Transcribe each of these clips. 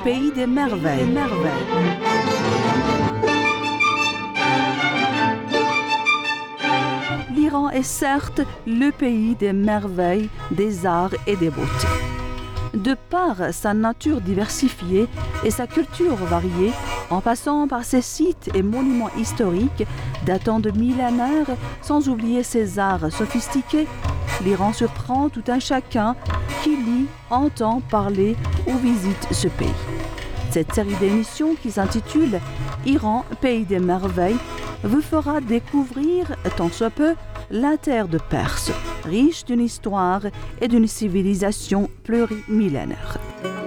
pays des merveilles. L'Iran est certes le pays des merveilles, des arts et des beautés. De par sa nature diversifiée et sa culture variée, en passant par ses sites et monuments historiques datant de millénaires, sans oublier ses arts sophistiqués, l'Iran surprend tout un chacun qui lit, entend parler ou visite ce pays. Cette série d'émissions qui s'intitule « Iran, pays des merveilles » vous fera découvrir, tant soit peu, la terre de Perse, riche d'une histoire et d'une civilisation plurimillénaire.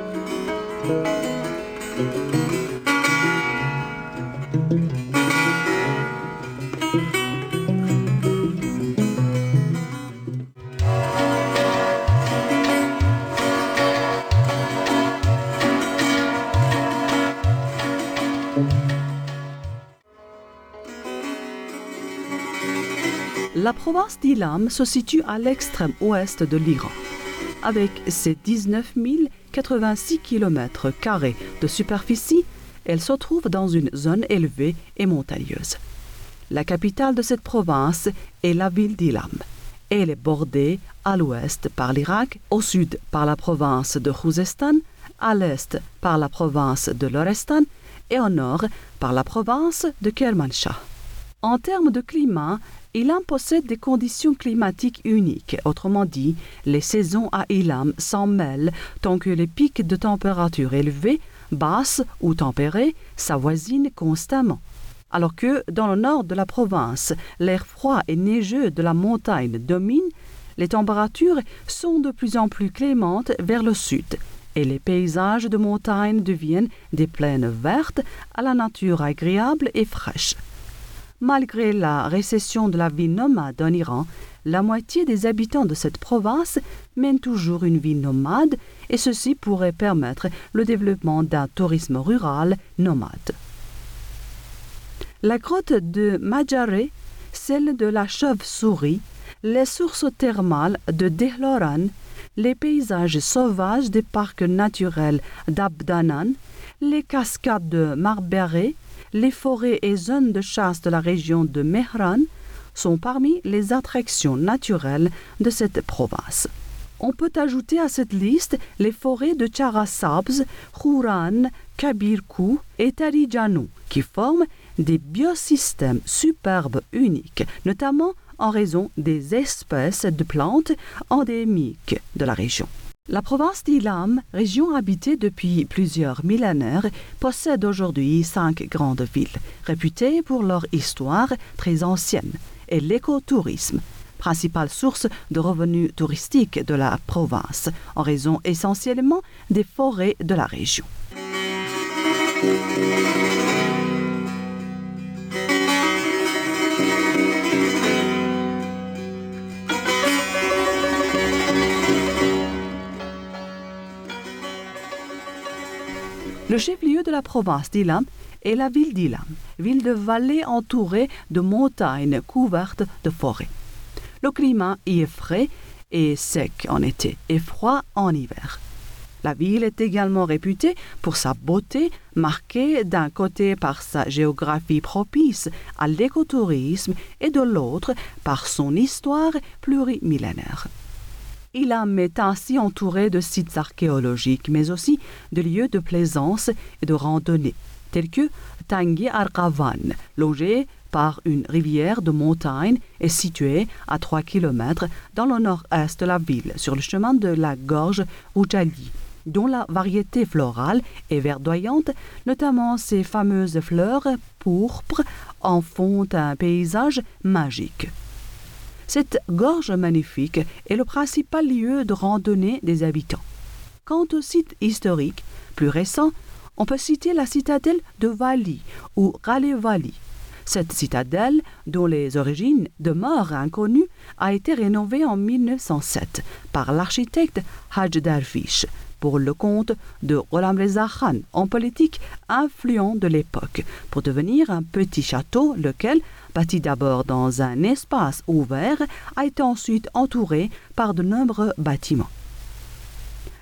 La province d'Ilam se situe à l'extrême ouest de l'Iran. Avec ses 19 086 km² de superficie, elle se trouve dans une zone élevée et montagneuse. La capitale de cette province est la ville d'Ilam. Elle est bordée à l'ouest par l'Irak, au sud par la province de Khouzestan, à l'est par la province de Lorestan et au nord par la province de Kermanshah. En termes de climat, Ilam possède des conditions climatiques uniques. Autrement dit, les saisons à Ilam s'en mêlent tant que les pics de température élevés, basses ou tempérées s'avoisinent constamment. Alors que dans le nord de la province, l'air froid et neigeux de la montagne domine, les températures sont de plus en plus clémentes vers le sud et les paysages de montagne deviennent des plaines vertes à la nature agréable et fraîche. Malgré la récession de la vie nomade en Iran, la moitié des habitants de cette province mènent toujours une vie nomade et ceci pourrait permettre le développement d'un tourisme rural nomade. La grotte de Majareh, celle de la chauve-souris, les sources thermales de Dehloran, les paysages sauvages des parcs naturels d'Abdanan, les cascades de Marbereh, les forêts et zones de chasse de la région de Mehran sont parmi les attractions naturelles de cette province. On peut ajouter à cette liste les forêts de Charasabz, Khouran, Kabirkou et Tarijanou qui forment des biosystèmes superbes uniques, notamment en raison des espèces de plantes endémiques de la région. La province d'Ilam, région habitée depuis plusieurs millénaires, possède aujourd'hui 5 grandes villes, réputées pour leur histoire très ancienne, et l'écotourisme, principale source de revenus touristiques de la province, en raison essentiellement des forêts de la région. Le chef-lieu de la province d'Ilam est la ville d'Ilam, ville de vallée entourée de montagnes couvertes de forêts. Le climat y est frais et sec en été et froid en hiver. La ville est également réputée pour sa beauté, marquée d'un côté par sa géographie propice à l'écotourisme et de l'autre par son histoire plurimillénaire. Ilam est ainsi entouré de sites archéologiques, mais aussi de lieux de plaisance et de randonnée, tels que Tangi Arqavan, longé par une rivière de montagne et situé à 3 km dans le nord-est de la ville, sur le chemin de la gorge Rouchali, dont la variété florale est verdoyante, notamment ses fameuses fleurs pourpres en font un paysage magique. Cette gorge magnifique est le principal lieu de randonnée des habitants. Quant au site historique, plus récent, on peut citer la citadelle de Vali ou Ralevali. Cette citadelle, dont les origines demeurent inconnues, a été rénovée en 1907 par l'architecte Haj Darvish pour le compte de Gholam Reza Khan, homme politique influent de l'époque, pour devenir un petit château, lequel, bâti d'abord dans un espace ouvert, a été ensuite entouré par de nombreux bâtiments.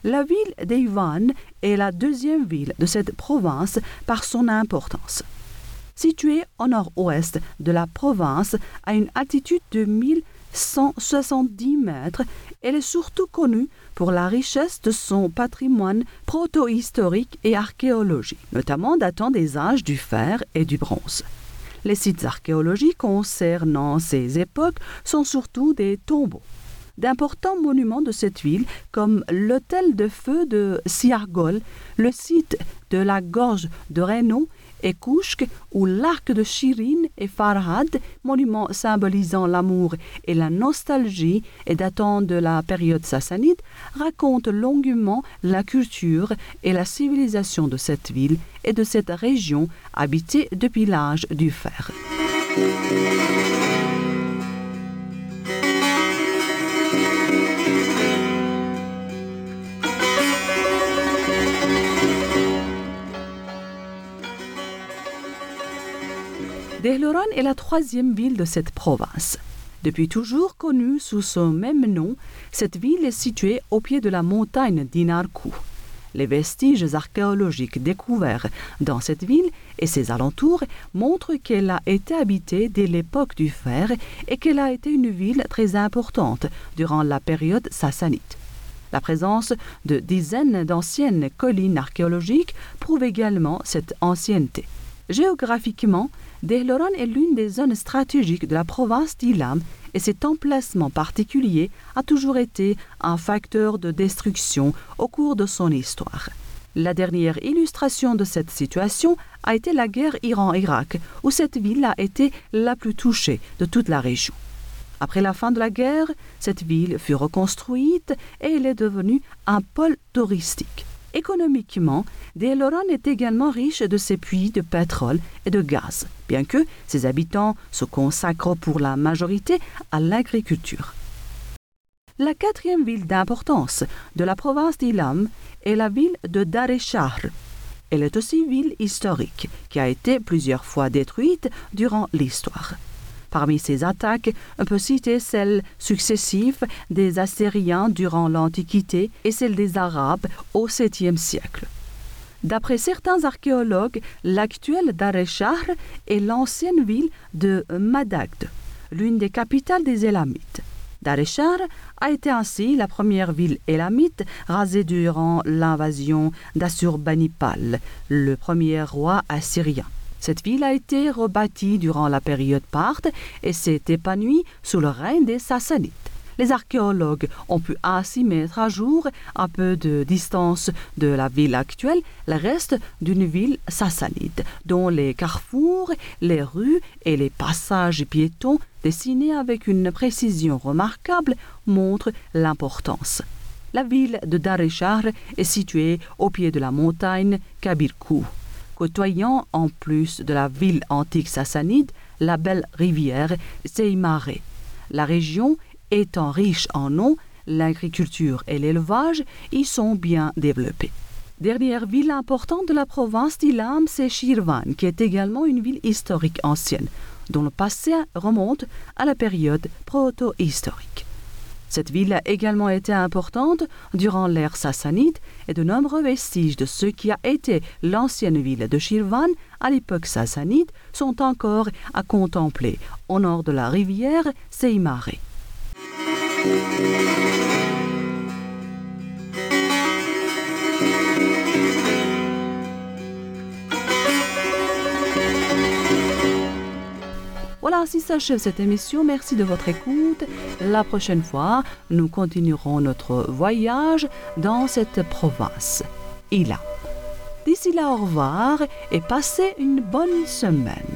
La ville d'Eivan est la deuxième ville de cette province par son importance. Située au nord-ouest de la province à une altitude de 1170 mètres, elle est surtout connue pour la richesse de son patrimoine protohistorique et archéologique, notamment datant des âges du fer et du bronze. Les sites archéologiques concernant ces époques sont surtout des tombeaux. D'importants monuments de cette ville, comme l'hôtel de feu de Siargol, le site de la gorge de Reno et Kouchk, ou l'arc de Shirin et Farhad, monuments symbolisant l'amour et la nostalgie et datant de la période sassanide, racontent longuement la culture et la civilisation de cette ville et de cette région habitée depuis l'âge du fer. Dehloran est la troisième ville de cette province. Depuis toujours connue sous son même nom, cette ville est située au pied de la montagne d'Inarku. Les vestiges archéologiques découverts dans cette ville et ses alentours montrent qu'elle a été habitée dès l'époque du fer et qu'elle a été une ville très importante durant la période sassanide. La présence de dizaines d'anciennes collines archéologiques prouve également cette ancienneté. Géographiquement, Dehloran est l'une des zones stratégiques de la province d'Ilam et cet emplacement particulier a toujours été un facteur de destruction au cours de son histoire. La dernière illustration de cette situation a été la guerre Iran-Irak, où cette ville a été la plus touchée de toute la région. Après la fin de la guerre, cette ville fut reconstruite et elle est devenue un pôle touristique. Économiquement, Dehloran est également riche de ses puits de pétrole et de gaz, bien que ses habitants se consacrent pour la majorité à l'agriculture. La quatrième ville d'importance de la province d'Ilam est la ville de Dareshar. Elle est aussi ville historique, qui a été plusieurs fois détruite durant l'histoire. Parmi ces attaques, on peut citer celles successives des Assyriens durant l'Antiquité et celles des Arabes au 7e siècle. D'après certains archéologues, l'actuel Dareshar est l'ancienne ville de Madagd, l'une des capitales des Élamites. Dareshar a été ainsi la première ville élamite rasée durant l'invasion d'Assurbanipal, le premier roi assyrien. Cette ville a été rebâtie durant la période parthe et s'est épanouie sous le règne des Sassanides. Les archéologues ont pu ainsi mettre à jour, à peu de distance de la ville actuelle, le reste d'une ville sassanide, dont les carrefours, les rues et les passages piétons dessinés avec une précision remarquable montrent l'importance. La ville de Dareshar est située au pied de la montagne Kabirkou, côtoyant en plus de la ville antique sassanide la belle rivière Seymaré. La région étant riche en eau, l'agriculture et l'élevage y sont bien développés. Dernière ville importante de la province d'Ilam, c'est Shirvan, qui est également une ville historique ancienne, dont le passé remonte à la période proto-historique. Cette ville a également été importante durant l'ère sassanide et de nombreux vestiges de ce qui a été l'ancienne ville de Shirvan à l'époque sassanide sont encore à contempler au nord de la rivière Seymaré. Voilà, ainsi s'achève cette émission. Merci de votre écoute. La prochaine fois, nous continuerons notre voyage dans cette province, Ilam. D'ici là, au revoir et passez une bonne semaine.